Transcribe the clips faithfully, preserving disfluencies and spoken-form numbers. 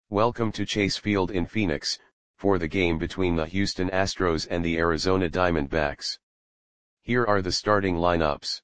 Welcome to Chase Field in Phoenix, for the game between the Houston Astros and the Arizona Diamondbacks. Here are the starting lineups.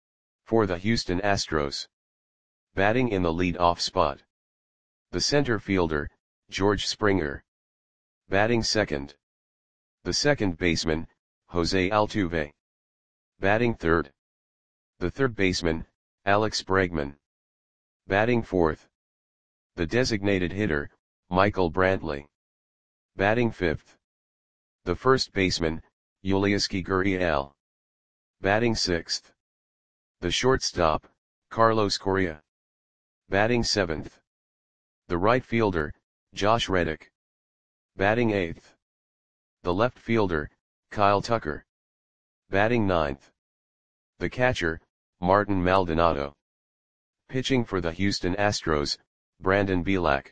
For the Houston Astros. Batting in the lead-off spot. The center fielder, George Springer. Batting second. The second baseman, Jose Altuve. Batting third. The third baseman, Alex Bregman. Batting fourth. The designated hitter, Michael Brantley. Batting fifth. The first baseman, Yulieski Gurriel. Batting sixth. The shortstop, Carlos Correa. Batting seventh. The right fielder, Josh Reddick. Batting eighth. The left fielder, Kyle Tucker. Batting ninth. The catcher, Martin Maldonado. Pitching for the Houston Astros, Brandon Bielak.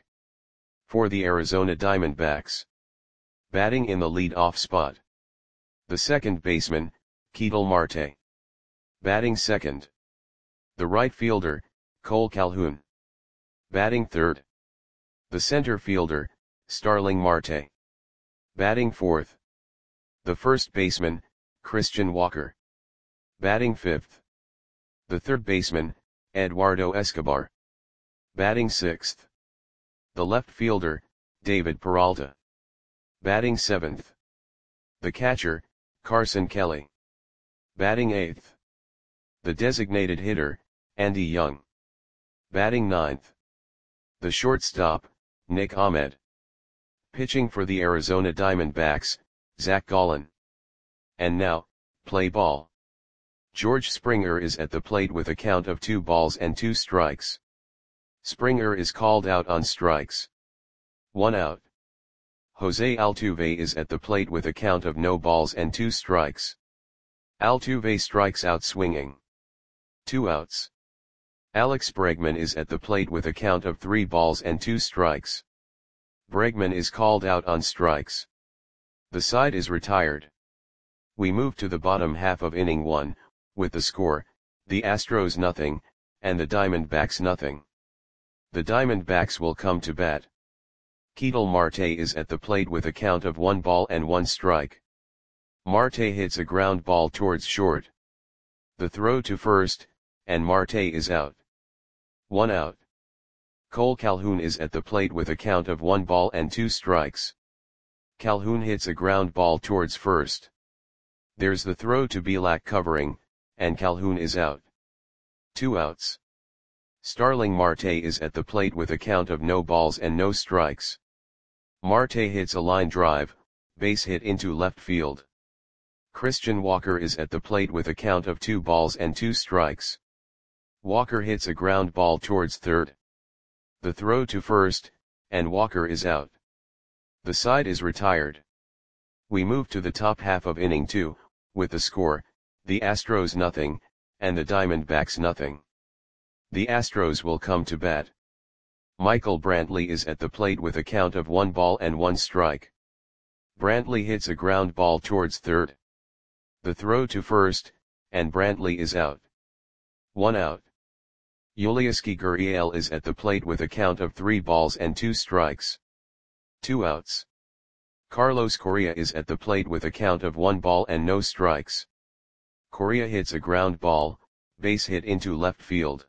For the Arizona Diamondbacks. Batting in the lead-off spot. The second baseman, Ketel Marte. Batting second. The right fielder, Cole Calhoun. Batting third. The center fielder, Starling Marte. Batting fourth. The first baseman, Christian Walker. Batting fifth. The third baseman, Eduardo Escobar. Batting sixth. The left fielder, David Peralta. Batting seventh. The catcher, Carson Kelly. Batting eighth. The designated hitter, Andy Young. Batting ninth. The shortstop, Nick Ahmed. Pitching for the Arizona Diamondbacks, Zach Gallen. And now, play ball. George Springer is at the plate with a count of two balls and two strikes. Springer is called out on strikes. One out. Jose Altuve is at the plate with a count of no balls and two strikes. Altuve strikes out swinging. Two outs. Alex Bregman is at the plate with a count of three balls and two strikes. Bregman is called out on strikes. The side is retired. We move to the bottom half of inning one, with the score, the Astros nothing, and the Diamondbacks nothing. The Diamondbacks will come to bat. Ketel Marte is at the plate with a count of one ball and one strike. Marte hits a ground ball towards short. The throw to first, and Marte is out. One out. Cole Calhoun is at the plate with a count of one ball and two strikes. Calhoun hits a ground ball towards first. There's the throw to Bielak covering, and Calhoun is out. Two outs. Starling Marte is at the plate with a count of no balls and no strikes. Marte hits a line drive, base hit into left field. Christian Walker is at the plate with a count of two balls and two strikes. Walker hits a ground ball towards third. The throw to first, and Walker is out. The side is retired. We move to the top half of inning two, with the score, the Astros nothing, and the Diamondbacks nothing. The Astros will come to bat. Michael Brantley is at the plate with a count of one ball and one strike. Brantley hits a ground ball towards third. The throw to first, and Brantley is out. One out. Yulieski Gurriel is at the plate with a count of three balls and two strikes. Two outs. Carlos Correa is at the plate with a count of one ball and no strikes. Correa hits a ground ball, base hit into left field.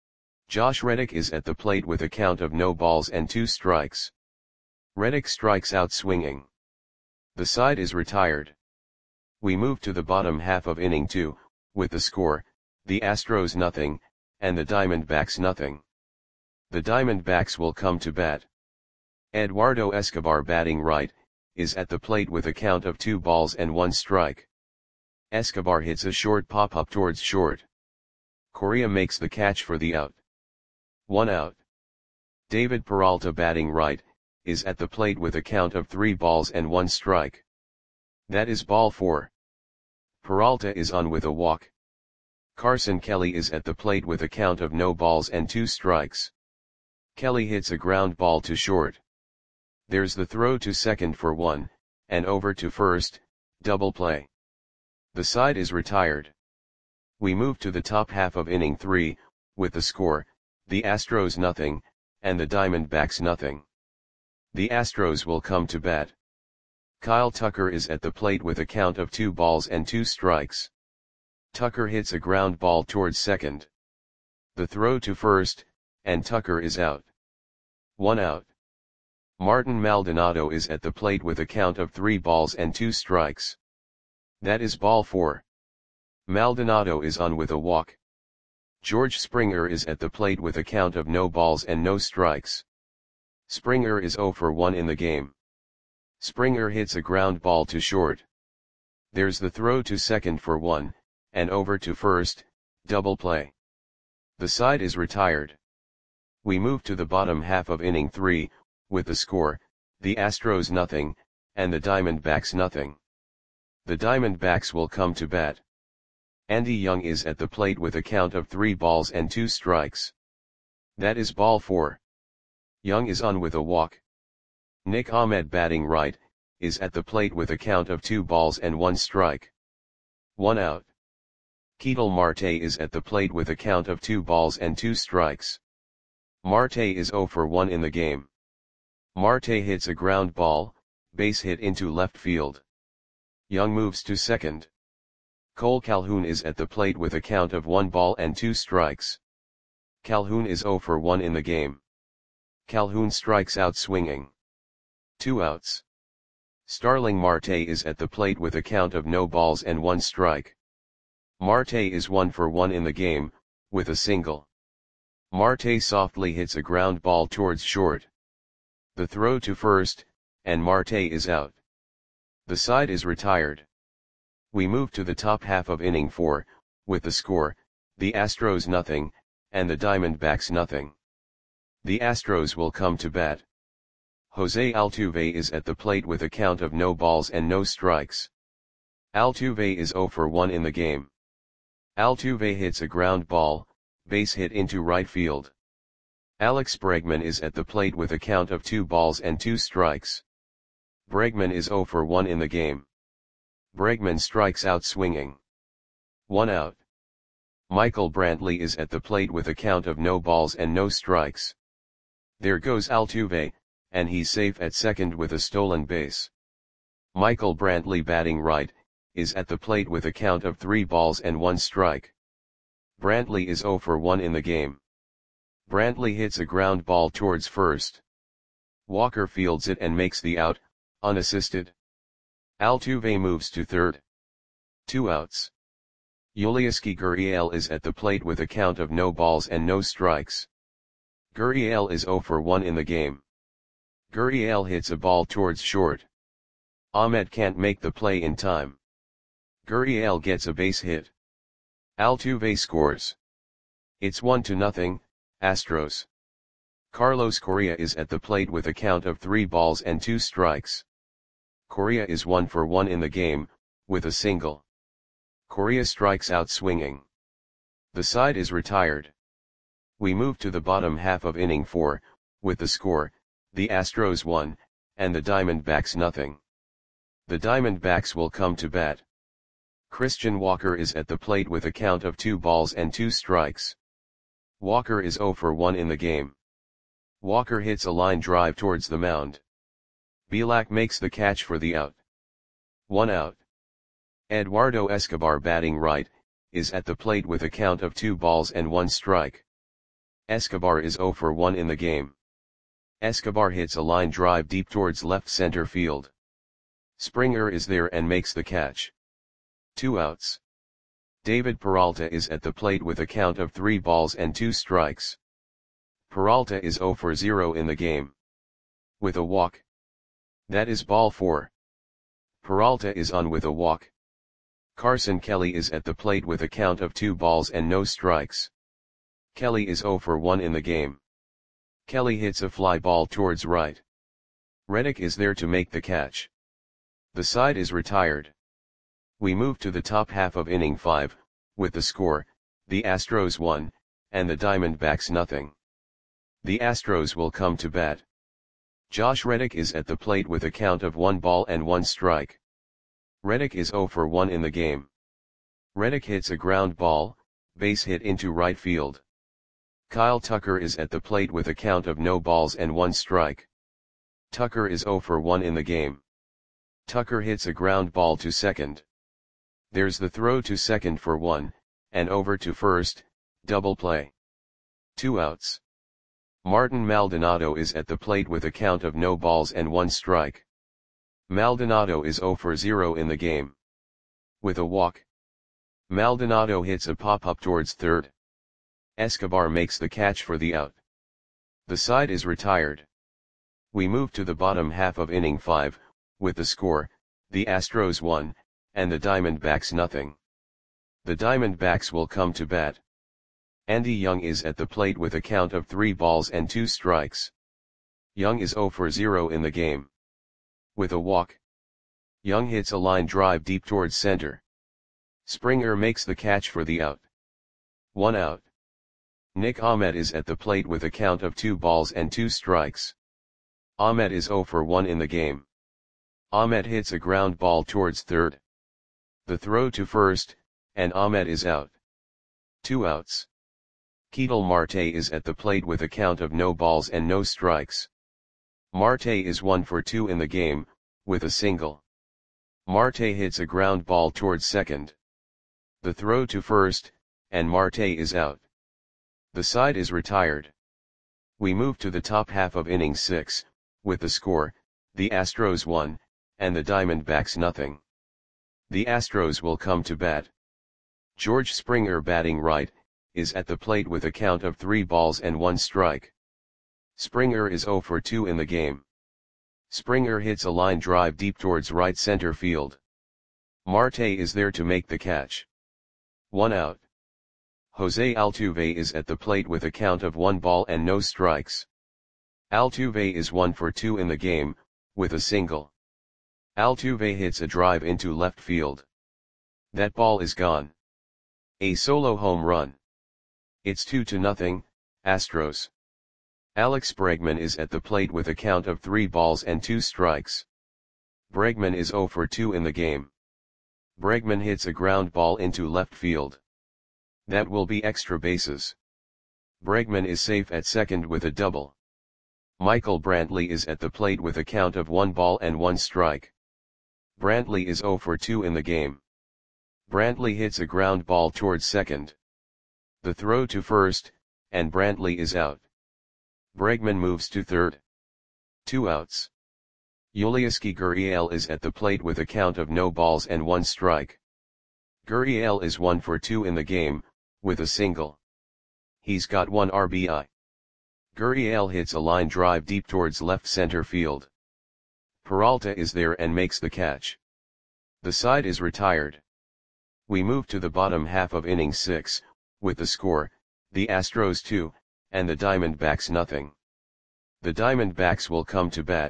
Josh Reddick is at the plate with a count of no balls and two strikes. Reddick strikes out swinging. The side is retired. We move to the bottom half of inning two, with the score, the Astros nothing, and the Diamondbacks nothing. The Diamondbacks will come to bat. Eduardo Escobar batting right, is at the plate with a count of two balls and one strike. Escobar hits a short pop-up towards short. Correa makes the catch for the out. One out. David Peralta batting right, is at the plate with a count of three balls and one strike. That is ball four. Peralta is on with a walk. Carson Kelly is at the plate with a count of no balls and two strikes. Kelly hits a ground ball to short. There's the throw to second for one, and over to first, double play. The side is retired. We move to the top half of inning three, with the score, the Astros nothing, and the Diamondbacks nothing. The Astros will come to bat. Kyle Tucker is at the plate with a count of two balls and two strikes. Tucker hits a ground ball towards second. The throw to first, and Tucker is out. One out. Martin Maldonado is at the plate with a count of three balls and two strikes. That is ball four. Maldonado is on with a walk. George Springer is at the plate with a count of no balls and no strikes. Springer is zero for one in the game. Springer hits a ground ball to short. There's the throw to second for one, and over to first, double play. The side is retired. We move to the bottom half of inning three, with the score, the Astros nothing, and the Diamondbacks nothing. The Diamondbacks will come to bat. Andy Young is at the plate with a count of three balls and two strikes. That is ball four. Young is on with a walk. Nick Ahmed, batting right, is at the plate with a count of two balls and one strike. One out. Ketel Marte is at the plate with a count of two balls and two strikes. Marte is zero for one in the game. Marte hits a ground ball, base hit into left field. Young moves to second. Cole Calhoun is at the plate with a count of one ball and two strikes. Calhoun is zero for one in the game. Calhoun strikes out swinging. Two outs. Starling Marte is at the plate with a count of no balls and one strike. Marte is one for one in the game, with a single. Marte softly hits a ground ball towards short. The throw to first, and Marte is out. The side is retired. We move to the top half of inning four, with the score, the Astros nothing, and the Diamondbacks nothing. The Astros will come to bat. Jose Altuve is at the plate with a count of no balls and no strikes. Altuve is zero for one in the game. Altuve hits a ground ball, base hit into right field. Alex Bregman is at the plate with a count of two balls and two strikes. Bregman is zero for one in the game. Bregman strikes out swinging. One out. Michael Brantley is at the plate with a count of no balls and no strikes. There goes Altuve, and he's safe at second with a stolen base. Michael Brantley, batting right, is at the plate with a count of three balls and one strike. Brantley is zero for one in the game. Brantley hits a ground ball towards first. Walker fields it and makes the out, unassisted. Altuve moves to third. Two outs. Yulieski Gurriel is at the plate with a count of no balls and no strikes. Gurriel is zero for one in the game. Gurriel hits a ball towards short. Ahmed can't make the play in time. Gurriel gets a base hit. Altuve scores. It's one to nothing, Astros. Carlos Correa is at the plate with a count of three balls and two strikes. Correa is one for one in the game, with a single. Correa strikes out swinging. The side is retired. We move to the bottom half of inning four, with the score, the Astros one, and the Diamondbacks nothing. The Diamondbacks will come to bat. Christian Walker is at the plate with a count of two balls and two strikes. Walker is zero for one in the game. Walker hits a line drive towards the mound. Bielak makes the catch for the out. One out. Eduardo Escobar, batting right, is at the plate with a count of two balls and one strike. Escobar is zero for one in the game. Escobar hits a line drive deep towards left center field. Springer is there and makes the catch. Two outs. David Peralta is at the plate with a count of three balls and two strikes. Peralta is zero for zero in the game. With a walk. That is ball four. Peralta is on with a walk. Carson Kelly is at the plate with a count of two balls and no strikes. Kelly is zero for one in the game. Kelly hits a fly ball towards right. Reddick is there to make the catch. The side is retired. We move to the top half of inning five, with the score, the Astros one, and the Diamondbacks nothing. The Astros will come to bat. Josh Reddick is at the plate with a count of one ball and one strike. Reddick is zero for one in the game. Reddick hits a ground ball, base hit into right field. Kyle Tucker is at the plate with a count of no balls and one strike. Tucker is zero for one in the game. Tucker hits a ground ball to second. There's the throw to second for one, and over to first, double play. Two outs. Martin Maldonado is at the plate with a count of no balls and one strike. Maldonado is zero for zero in the game. With a walk, Maldonado hits a pop-up towards third. Escobar makes the catch for the out. The side is retired. We move to the bottom half of inning five, with the score, the Astros one, and the Diamondbacks nothing. The Diamondbacks will come to bat. Andy Young is at the plate with a count of three balls and two strikes. Young is zero for zero in the game. With a walk, Young hits a line drive deep towards center. Springer makes the catch for the out. One out. Nick Ahmed is at the plate with a count of two balls and two strikes. Ahmed is zero for one in the game. Ahmed hits a ground ball towards third. The throw to first, and Ahmed is out. Two outs. Ketel Marte is at the plate with a count of no balls and no strikes. Marte is one for two in the game, with a single. Marte hits a ground ball towards second. The throw to first, and Marte is out. The side is retired. We move to the top half of inning six, with the score, the Astros one, and the Diamondbacks nothing. The Astros will come to bat. George Springer, batting right, is at the plate with a count of three balls and one strike. Springer is zero for two in the game. Springer hits a line drive deep towards right center field. Marte is there to make the catch. One out. Jose Altuve is at the plate with a count of one ball and no strikes. Altuve is one for two in the game, with a single. Altuve hits a drive into left field. That ball is gone. A solo home run. It's two to nothing, Astros. Alex Bregman is at the plate with a count of three balls and two strikes. Bregman is zero for two in the game. Bregman hits a ground ball into left field. That will be extra bases. Bregman is safe at second with a double. Michael Brantley is at the plate with a count of one ball and one strike. Brantley is zero for two in the game. Brantley hits a ground ball towards second. The throw to first, and Brantley is out. Bregman moves to third. Two outs. Yulieski Gurriel is at the plate with a count of no balls and one strike. Gurriel is one for two in the game, with a single. He's got one R B I. Gurriel hits a line drive deep towards left center field. Peralta is there and makes the catch. The side is retired. We move to the bottom half of inning six, with the score, the Astros two, and the Diamondbacks nothing. The Diamondbacks will come to bat.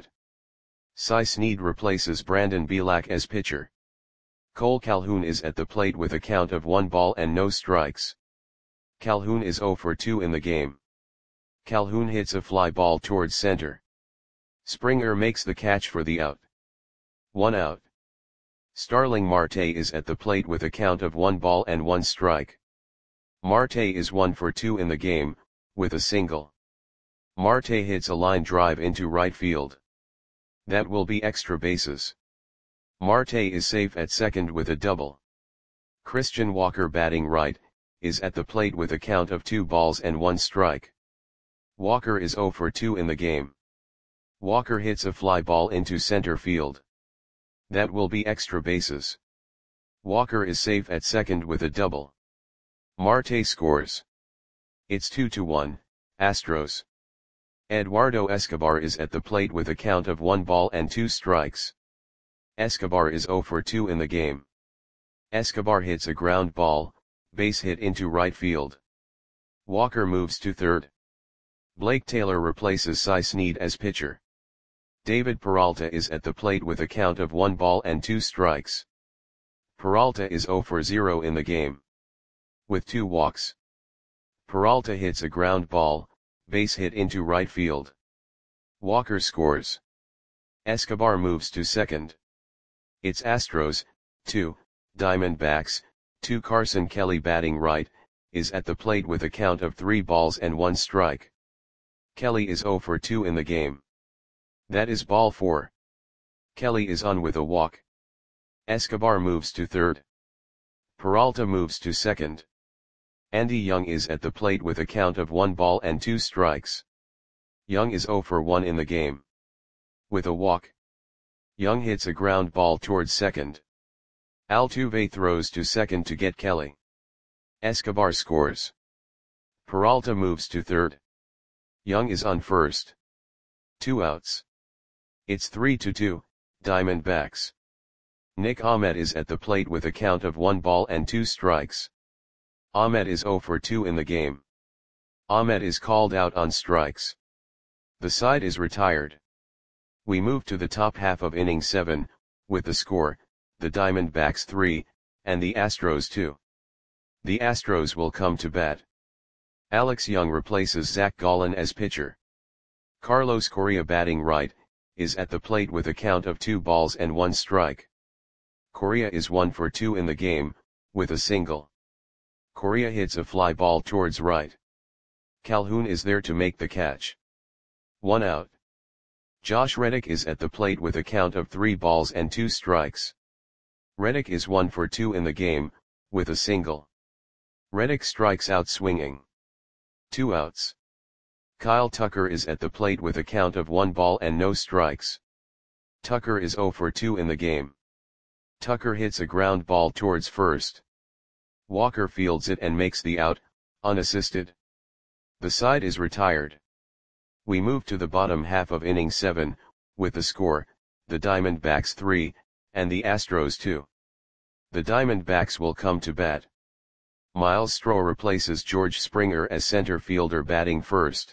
Cy Snead replaces Brandon Bielak as pitcher. Cole Calhoun is at the plate with a count of one ball and no strikes. Calhoun is zero for two in the game. Calhoun hits a fly ball towards center. Springer makes the catch for the out. One out. Starling Marte is at the plate with a count of one ball and one strike. Marte is one for two in the game, with a single. Marte hits a line drive into right field. That will be extra bases. Marte is safe at second with a double. Christian Walker, batting right, is at the plate with a count of two balls and one strike. Walker is zero for two in the game. Walker hits a fly ball into center field. That will be extra bases. Walker is safe at second with a double. Marte scores. It's two to one, Astros. Eduardo Escobar is at the plate with a count of one ball and two strikes. Escobar is zero for two in the game. Escobar hits a ground ball, base hit into right field. Walker moves to third. Blake Taylor replaces Cy Snead as pitcher. David Peralta is at the plate with a count of one ball and two strikes. Peralta is zero for zero in the game. With two walks. Peralta hits a ground ball, base hit into right field. Walker scores. Escobar moves to second. It's Astros, two, Diamondbacks, two. Carson Kelly, batting right, is at the plate with a count of three balls and one strike. Kelly is zero for two in the game. That is ball four. Kelly is on with a walk. Escobar moves to third. Peralta moves to second. Andy Young is at the plate with a count of one ball and two strikes. Young is zero for one in the game. With a walk, Young hits a ground ball towards second. Altuve throws to second to get Kelly. Escobar scores. Peralta moves to third. Young is on first. Two outs. It's three to two, Diamondbacks. Nick Ahmed is at the plate with a count of one ball and two strikes. Ahmed is zero for two in the game. Ahmed is called out on strikes. The side is retired. We move to the top half of inning seven, with the score, the Diamondbacks three, and the Astros two. The Astros will come to bat. Alex Young replaces Zach Gallen as pitcher. Carlos Correa, batting right, is at the plate with a count of two balls and one strike. Correa is one for two in the game, with a single. Correa hits a fly ball towards right. Calhoun is there to make the catch. One out. Josh Reddick is at the plate with a count of three balls and two strikes. Reddick is one for two in the game, with a single. Reddick strikes out swinging. Two outs. Kyle Tucker is at the plate with a count of one ball and no strikes. Tucker is zero for two in the game. Tucker hits a ground ball towards first. Walker fields it and makes the out, unassisted. The side is retired. We move to the bottom half of inning seven, with the score, the Diamondbacks three, and the Astros two. The Diamondbacks will come to bat. Miles Straw replaces George Springer as center fielder, batting first.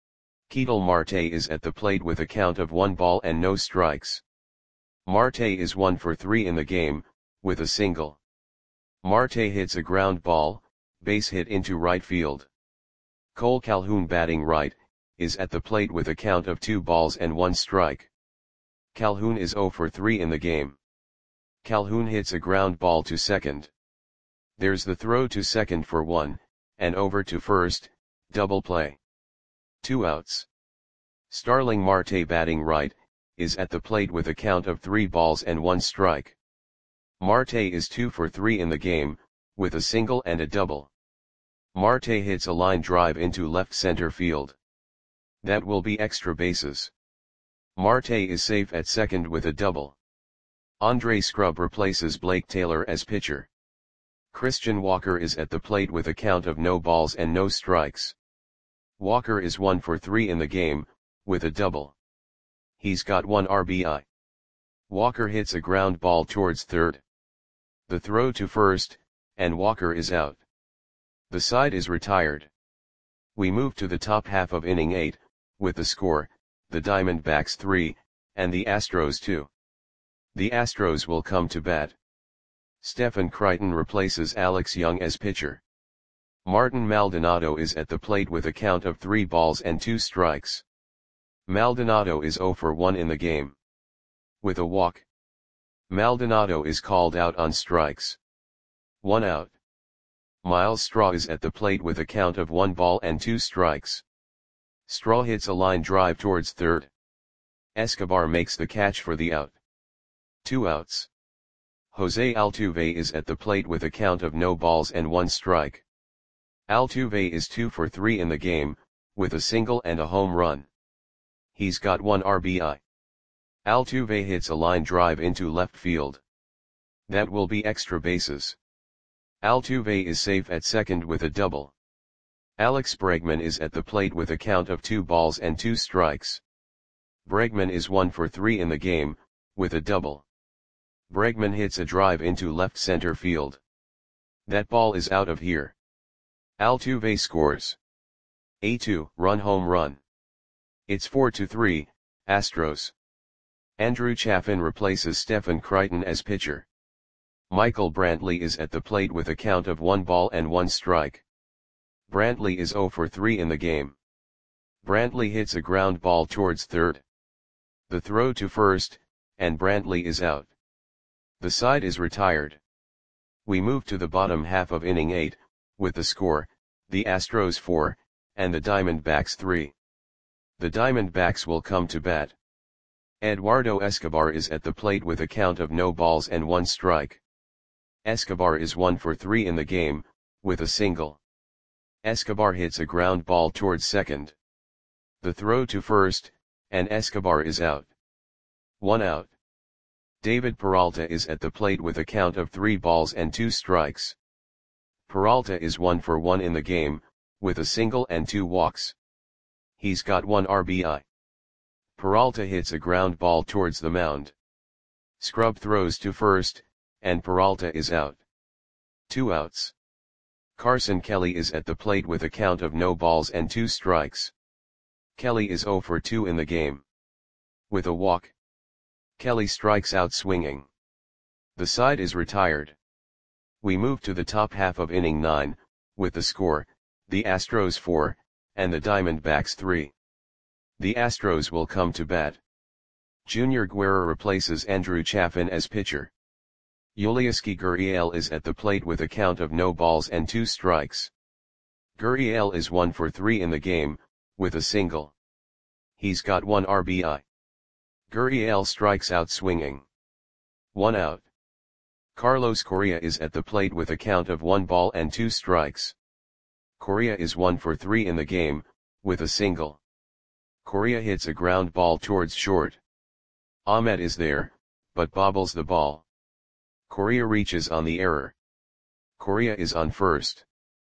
Ketel Marte is at the plate with a count of one ball and no strikes. Marte is one for three in the game, with a single. Marte hits a ground ball, base hit into right field. Cole Calhoun, batting right, is at the plate with a count of two balls and one strike. Calhoun is zero for three in the game. Calhoun hits a ground ball to second. There's the throw to second for one, and over to first, double play. Two outs. Starling Marte, batting right, is at the plate with a count of three balls and one strike. Marte is two for three in the game, with a single and a double. Marte hits a line drive into left center field. That will be extra bases. Marte is safe at second with a double. Andre Scrub replaces Blake Taylor as pitcher. Christian Walker is at the plate with a count of no balls and no strikes. Walker is one for three in the game, with a double. He's got one R B I. Walker hits a ground ball towards third. The throw to first, and Walker is out. The side is retired. We move to the top half of inning eight, with the score, the Diamondbacks three, and the Astros two. The Astros will come to bat. Stephen Crichton replaces Alex Young as pitcher. Martin Maldonado is at the plate with a count of three balls and two strikes. Maldonado is zero for one in the game. With a walk, Maldonado is called out on strikes. One out. Miles Straw is at the plate with a count of one ball and two strikes. Straw hits a line drive towards third. Escobar makes the catch for the out. Two outs. Jose Altuve is at the plate with a count of no balls and one strike. Altuve is two for three in the game, with a single and a home run. He's got one R B I. Altuve hits a line drive into left field. That will be extra bases. Altuve is safe at second with a double. Alex Bregman is at the plate with a count of two balls and two strikes. Bregman is one for three in the game, with a double. Bregman hits a drive into left center field. That ball is out of here. Altuve scores a two-run home run. It's four to three, Astros. Andrew Chafin replaces Stephen Crichton as pitcher. Michael Brantley is at the plate with a count of one ball and one strike. Brantley is zero for three in the game. Brantley hits a ground ball towards third. The throw to first, and Brantley is out. The side is retired. We move to the bottom half of inning eight, with the score, the Astros four, and the Diamondbacks three. The Diamondbacks will come to bat. Eduardo Escobar is at the plate with a count of no balls and one strike. Escobar is one for three in the game, with a single. Escobar hits a ground ball towards second. The throw to first, and Escobar is out. One out. David Peralta is at the plate with a count of three balls and two strikes. Peralta is one for one in the game, with a single and two walks. He's got one R B I. Peralta hits a ground ball towards the mound. Scrub throws to first, and Peralta is out. Two outs. Carson Kelly is at the plate with a count of no balls and two strikes. Kelly is zero for two in the game. With a walk, Kelly strikes out swinging. The side is retired. We move to the top half of inning nine, with the score, the Astros four, and the Diamondbacks three. The Astros will come to bat. Junior Guerra replaces Andrew Chafin as pitcher. Yulieski Gurriel is at the plate with a count of no balls and two strikes. Gurriel is one for three in the game, with a single. He's got one R B I. Gurriel strikes out swinging. One out. Carlos Correa is at the plate with a count of one ball and two strikes. Correa is one for three in the game, with a single. Correa hits a ground ball towards short. Ahmed is there, but bobbles the ball. Correa reaches on the error. Correa is on first.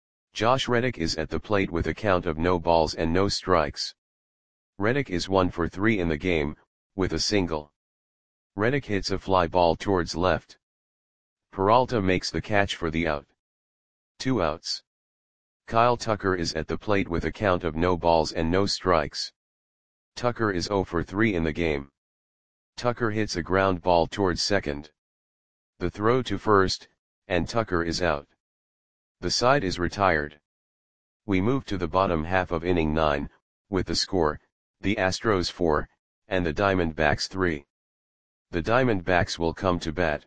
Josh Reddick is at the plate with a count of no balls and no strikes. Reddick is one for three in the game, with a single. Reddick hits a fly ball towards left. Peralta makes the catch for the out. Two outs. Kyle Tucker is at the plate with a count of no balls and no strikes. Tucker is zero for three in the game. Tucker hits a ground ball towards second. The throw to first, and Tucker is out. The side is retired. We move to the bottom half of inning nine, with the score, the Astros four, and the Diamondbacks three. The Diamondbacks will come to bat.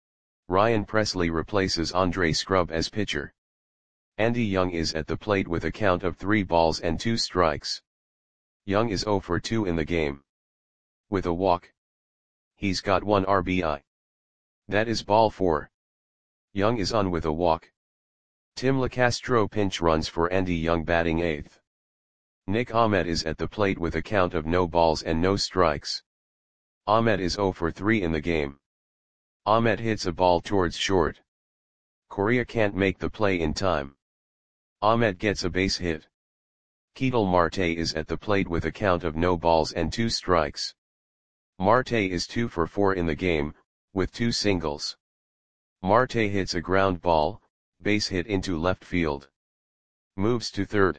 Ryan Presley replaces Andre Scrub as pitcher. Andy Young is at the plate with a count of three balls and two strikes. Young is zero for two in the game. With a walk. He's got one R B I. That is ball four. Young is on with a walk. Tim LeCastro pinch runs for Andy Young batting eighth. Nick Ahmed is at the plate with a count of no balls and no strikes. Ahmed is zero for three in the game. Ahmed hits a ball towards short. Correa can't make the play in time. Ahmed gets a base hit. Ketel Marte is at the plate with a count of no balls and two strikes. Marte is two for four in the game, with two singles. Marte hits a ground ball, base hit into left field. Moves to third.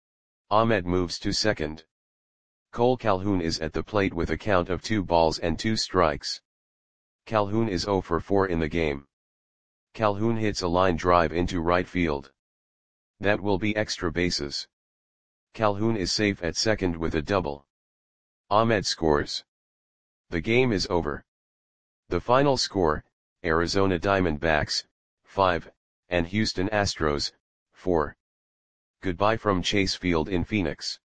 Ahmed moves to second. Cole Calhoun is at the plate with a count of two balls and two strikes. Calhoun is zero for four in the game. Calhoun hits a line drive into right field. That will be extra bases. Calhoun is safe at second with a double. Ahmed scores. The game is over. The final score, Arizona Diamondbacks, five, and Houston Astros, four. Goodbye from Chase Field in Phoenix.